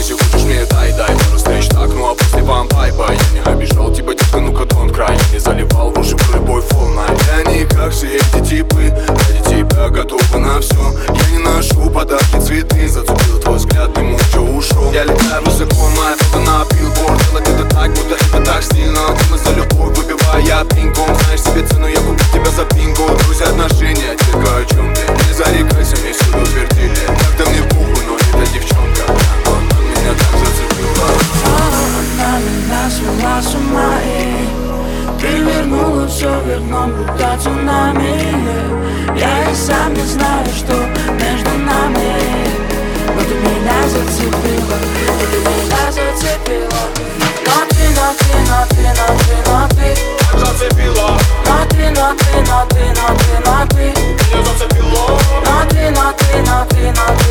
Если хочешь мне дай пару встреч так, ну а после вам бай-бай. Я не обижал тебя, детка, ну-ка don't cry. Я не заливал в уши в любой волной. Я не как все эти типы, ради тебя готова на все. Я не ношу подарки, цветы, зацепил твой взгляд, ты молча ушел. Я летаю высоко, моя фото на билборд. Делать это так, будто это так стильно. Ты за любовь, выпивая пинком. Знаешь себе цену, я купил тебя за бинго. Друзья, отношения, детка, о чем ты? Не зарекайся, мне всюду твердили. Как-то мне похуй, но эта девчонка, она меня так зацепила. Она меня свела с ума и перевернула все вверх дном, будто цунами. Я и сам не знаю, что между нами. Но ты меня зацепила, но ты меня зацепила. Но ты Зацепила. Но ты меня зацепила. Но ты